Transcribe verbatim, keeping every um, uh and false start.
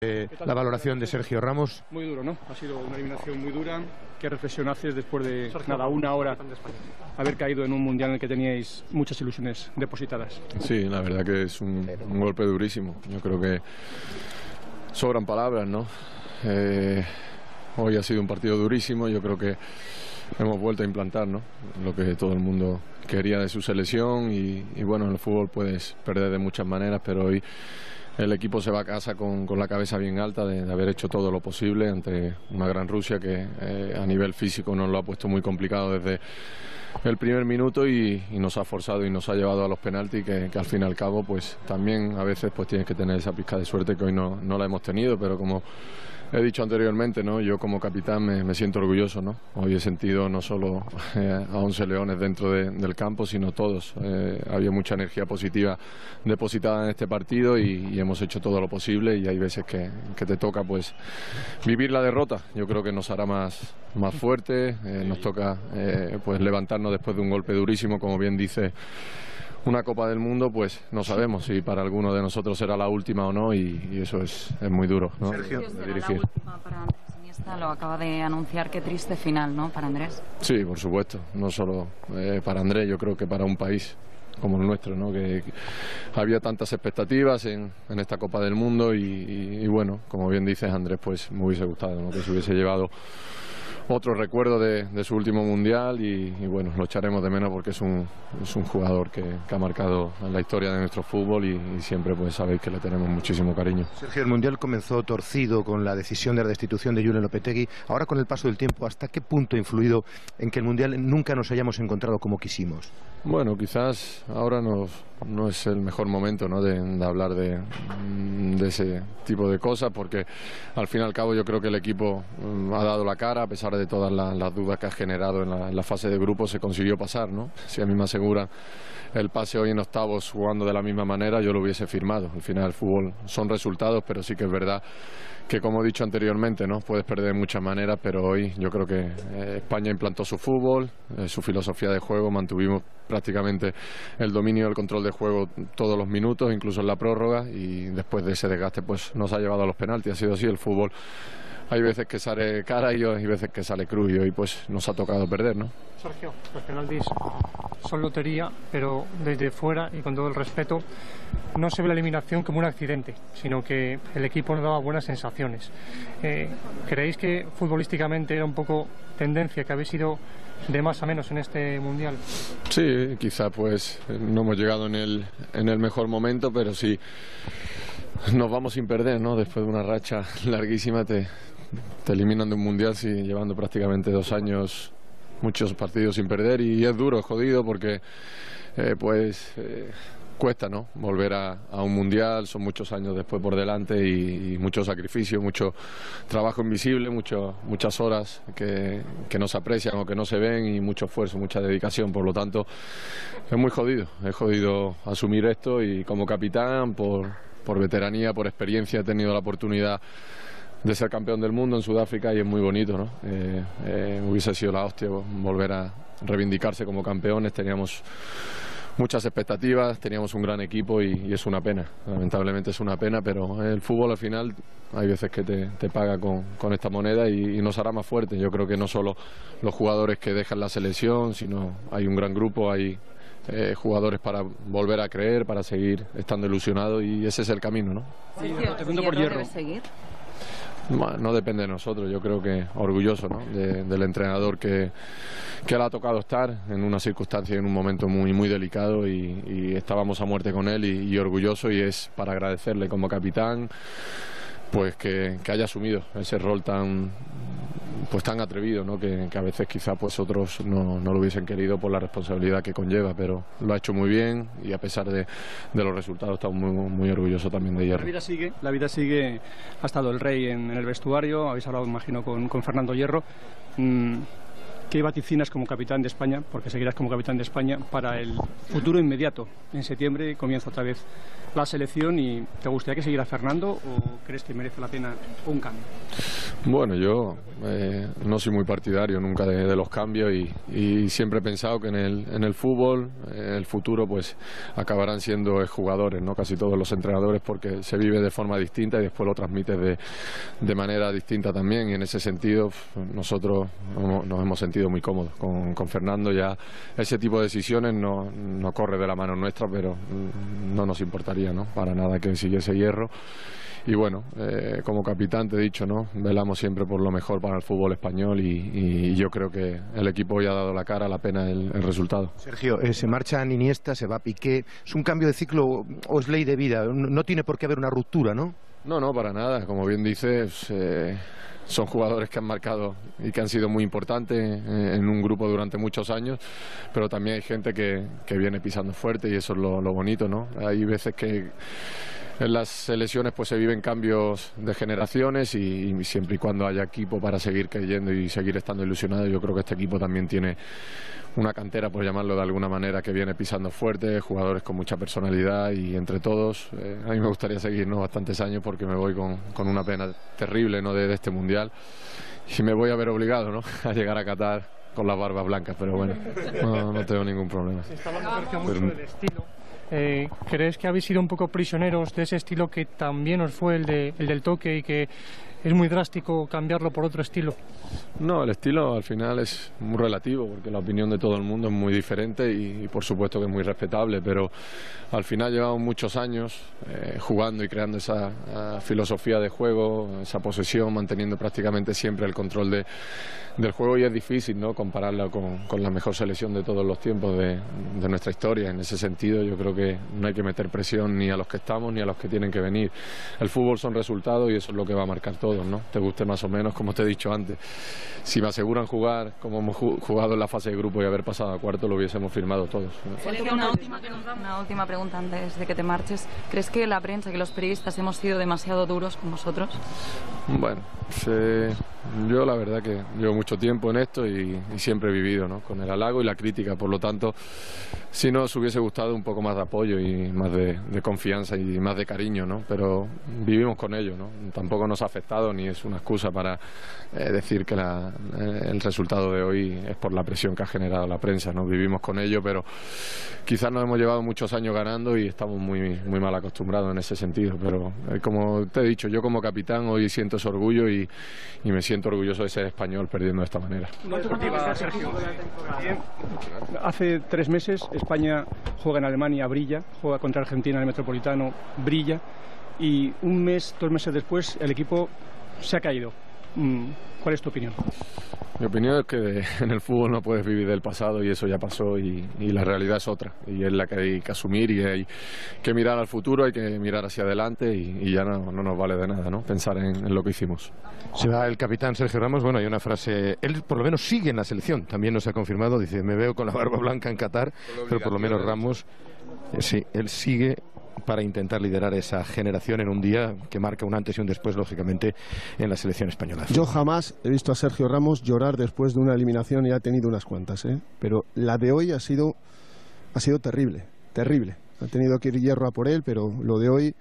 Eh, la valoración de Sergio Ramos. Muy duro, ¿no? Ha sido una eliminación muy dura. ¿Qué reflexión haces después de nada, una hora haber caído en un mundial en el que teníais muchas ilusiones depositadas? Sí, la verdad que es un, un golpe durísimo. Yo creo que sobran palabras, ¿no? Eh, hoy ha sido un partido durísimo. Yo creo que hemos vuelto a implantar, ¿no?, lo que todo el mundo quería de su selección y, y bueno, en el fútbol puedes perder de muchas maneras, pero hoy el equipo se va a casa con, con la cabeza bien alta de, de haber hecho todo lo posible ante una gran Rusia que eh, a nivel físico nos lo ha puesto muy complicado desde el primer minuto y, y nos ha forzado y nos ha llevado a los penaltis que, que al fin y al cabo pues también a veces pues tienes que tener esa pizca de suerte que hoy no, no la hemos tenido, pero como he dicho anteriormente, ¿no?, yo como capitán me, me siento orgulloso, ¿no? Hoy he sentido no solo eh, a once leones dentro de, del campo, sino todos. Eh, había mucha energía positiva depositada en este partido y, y hemos hecho todo lo posible y hay veces que, que te toca pues vivir la derrota. Yo creo que nos hará más, más fuerte, eh, nos toca eh, pues levantarnos después de un golpe durísimo, como bien dice. Una Copa del Mundo, pues no sabemos si para alguno de nosotros será la última o no y, y eso es, es muy duro, ¿no? Sergio, de dirigir. La última para Andrés Iniesta, lo acaba de anunciar, qué triste final, ¿no?, para Andrés. Sí, por supuesto, no solo eh, para Andrés, yo creo que para un país como el nuestro, ¿no?, que, que había tantas expectativas en, en esta Copa del Mundo y, y, y bueno, como bien dices Andrés, pues me hubiese gustado, ¿no?, que se hubiese llevado otro recuerdo de, de su último mundial y, y bueno, lo echaremos de menos porque es un, es un jugador que, que ha marcado la historia de nuestro fútbol y, y siempre pues sabéis que le tenemos muchísimo cariño. Sergio, el mundial comenzó torcido con la decisión de la destitución de Julen Lopetegui. Ahora, con el paso del tiempo, ¿hasta qué punto ha influido en que el mundial nunca nos hayamos encontrado como quisimos? Bueno, quizás ahora no, no es el mejor momento, ¿no?, de, de hablar de, de ese tipo de cosas porque al fin y al cabo yo creo que el equipo um, ha dado la cara a pesar de todas la, las dudas que ha generado en la, en la fase de grupo. Se consiguió pasar, ¿no? Si a mí me aseguran el pase hoy en octavos jugando de la misma manera, yo lo hubiese firmado. Al final el fútbol son resultados, pero sí que es verdad que, como he dicho anteriormente, ¿no?, puedes perder de muchas maneras, pero hoy yo creo que eh, España implantó su fútbol, eh, su filosofía de juego, mantuvimos prácticamente el dominio del control de juego todos los minutos, incluso en la prórroga, y después de ese desgaste pues nos ha llevado a los penaltis. Ha sido así el fútbol. Hay veces que sale cara y hay veces que sale cruz y hoy pues nos ha tocado perder, ¿no? Sergio, los penaltis son lotería, pero desde fuera y con todo el respeto no se ve la eliminación como un accidente, sino que el equipo nos daba buenas sensaciones. Eh, ¿Creéis que futbolísticamente era un poco tendencia, que habéis ido de más a menos en este mundial? Sí, quizá pues no hemos llegado en el, en el mejor momento, pero sí nos vamos sin perder, ¿no? Después de una racha larguísima te, te eliminan de un mundial, sí, llevando prácticamente dos años, muchos partidos sin perder y es duro, es jodido porque eh, pues eh, cuesta, ¿no?, volver a, a un mundial. Son muchos años después por delante y, y mucho sacrificio, mucho trabajo invisible, mucho, muchas horas que, que no se aprecian o que no se ven y mucho esfuerzo, mucha dedicación. Por lo tanto es muy jodido, es jodido asumir esto y como capitán por, por veteranía, por experiencia he tenido la oportunidad de ser campeón del mundo en Sudáfrica y es muy bonito, ¿no? Eh, eh, hubiese sido la hostia volver a reivindicarse como campeones. Teníamos muchas expectativas, teníamos un gran equipo y, y es una pena, lamentablemente es una pena, pero el fútbol al final hay veces que te, te paga con, con esta moneda y, y nos hará más fuertes. Yo creo que no solo los jugadores que dejan la selección, sino hay un gran grupo, hay eh, jugadores para volver a creer, para seguir estando ilusionados y ese es el camino, ¿no? Sergio, ¿Hierro debe seguir? No, no depende de nosotros, yo creo que orgulloso, ¿no?, de, del entrenador que, que le ha tocado estar en una circunstancia y en un momento muy, muy delicado y, y estábamos a muerte con él y, y orgulloso, y es para agradecerle como capitán pues que, que haya asumido ese rol tan pues tan atrevido, ¿no?, que, que a veces quizá pues otros no, no lo hubiesen querido por la responsabilidad que conlleva, pero lo ha hecho muy bien y a pesar de, de los resultados estamos muy, muy orgullosos también de Hierro. La vida sigue, la vida sigue. Ha estado el Rey en, en el vestuario, habéis hablado imagino con, con Fernando Hierro. Mm, ¿qué vaticinas como capitán de España, porque seguirás como capitán de España, para el futuro inmediato? En septiembre comienza otra vez la selección y ¿te gustaría que siguiera Fernando o crees que merece la pena un cambio? Bueno, yo eh, no soy muy partidario nunca de, de los cambios y, y siempre he pensado que en el, en el fútbol, en el futuro, pues acabarán siendo jugadores, ¿no? Casi todos los entrenadores, porque se vive de forma distinta y después lo transmites de, de manera distinta también, y en ese sentido nosotros nos hemos sentido muy cómodos con, con Fernando. Ya ese tipo de decisiones no, no corre de la mano nuestra, pero no nos importaría, ¿no? Para nada que siguiese Hierro. Y bueno, eh, como capitán te he dicho, ¿no? Velamos siempre por lo mejor para el fútbol español y, y yo creo que el equipo hoy ha dado la cara, la pena el, el resultado. Sergio, eh, se marcha Iniesta, se va Piqué, ¿es un cambio de ciclo o es ley de vida? No, no tiene por qué haber una ruptura, ¿no? No, no, para nada, como bien dices, eh, son jugadores que han marcado y que han sido muy importantes eh, en un grupo durante muchos años, pero también hay gente que, que viene pisando fuerte y eso es lo, lo bonito, ¿no? Hay veces que en las selecciones pues se viven cambios de generaciones y, y siempre y cuando haya equipo para seguir creyendo y seguir estando ilusionado, yo creo que este equipo también tiene una cantera, por llamarlo de alguna manera, que viene pisando fuerte, jugadores con mucha personalidad y entre todos, eh, a mí me gustaría seguir, ¿no? bastantes años porque me voy con, con una pena terrible, ¿no? de, de este Mundial y me voy a ver obligado, ¿no? a llegar a Qatar con las barbas blancas, pero bueno, no, no tengo ningún problema. Se está hablando, Sergio, mucho del estilo. Eh, ¿Crees que habéis sido un poco prisioneros de ese estilo que también os fue el, de, el del toque y que es muy drástico cambiarlo por otro estilo? No, el estilo al final es muy relativo porque la opinión de todo el mundo es muy diferente y, y por supuesto que es muy respetable, pero al final llevamos muchos años eh, jugando y creando esa uh, filosofía de juego, esa posesión, manteniendo prácticamente siempre el control de, del juego y es difícil, ¿no? compararla con, con la mejor selección de todos los tiempos de, de nuestra historia. En ese sentido yo creo que no hay que meter presión ni a los que estamos ni a los que tienen que venir. El fútbol son resultados y eso es lo que va a marcar todo, ¿no? Te guste más o menos, como te he dicho antes. Si me aseguran jugar como hemos jugado en la fase de grupo y haber pasado a cuarto, lo hubiésemos firmado todos, ¿no? Una última, una última pregunta antes de que te marches. ¿Crees que la prensa, que los periodistas hemos sido demasiado duros con vosotros? Bueno, eh, yo la verdad que llevo mucho tiempo en esto y, y siempre he vivido, ¿no? con el halago y la crítica, por lo tanto, si nos hubiese gustado un poco más de apoyo y más de, de confianza y más de cariño, ¿no? pero vivimos con ello, ¿no? Tampoco nos ha afectado ni es una excusa para eh, decir que la, eh, el resultado de hoy es por la presión que ha generado la prensa, ¿no? Vivimos con ello, pero quizás nos hemos llevado muchos años ganando y estamos muy, muy mal acostumbrados en ese sentido, pero eh, como te he dicho, yo como capitán hoy siento ese orgullo y, y me siento orgulloso de ser español perdiendo de esta manera. Sergio. Hace tres meses España juega en Alemania, brilla, juega contra Argentina en el Metropolitano, brilla, y un mes, dos meses después el equipo se ha caído. ¿Cuál es tu opinión? Mi opinión es que en el fútbol no puedes vivir del pasado y eso ya pasó y, y la realidad es otra y es la que hay que asumir y hay que mirar al futuro, hay que mirar hacia adelante y, y ya no, no nos vale de nada, ¿no? Pensar en, en lo que hicimos. Se va el capitán Sergio Ramos. Bueno, hay una frase, él por lo menos sigue en la selección, también nos ha confirmado, dice, me veo con la barba blanca en Qatar, pero por lo menos Ramos, eh, sí, él sigue para intentar liderar esa generación en un día que marca un antes y un después, lógicamente, en la selección española. Yo jamás he visto a Sergio Ramos llorar después de una eliminación y ha tenido unas cuantas, ¿eh? Pero la de hoy ha sido, ha sido terrible, terrible. Ha tenido que ir Hierro a por él, pero lo de hoy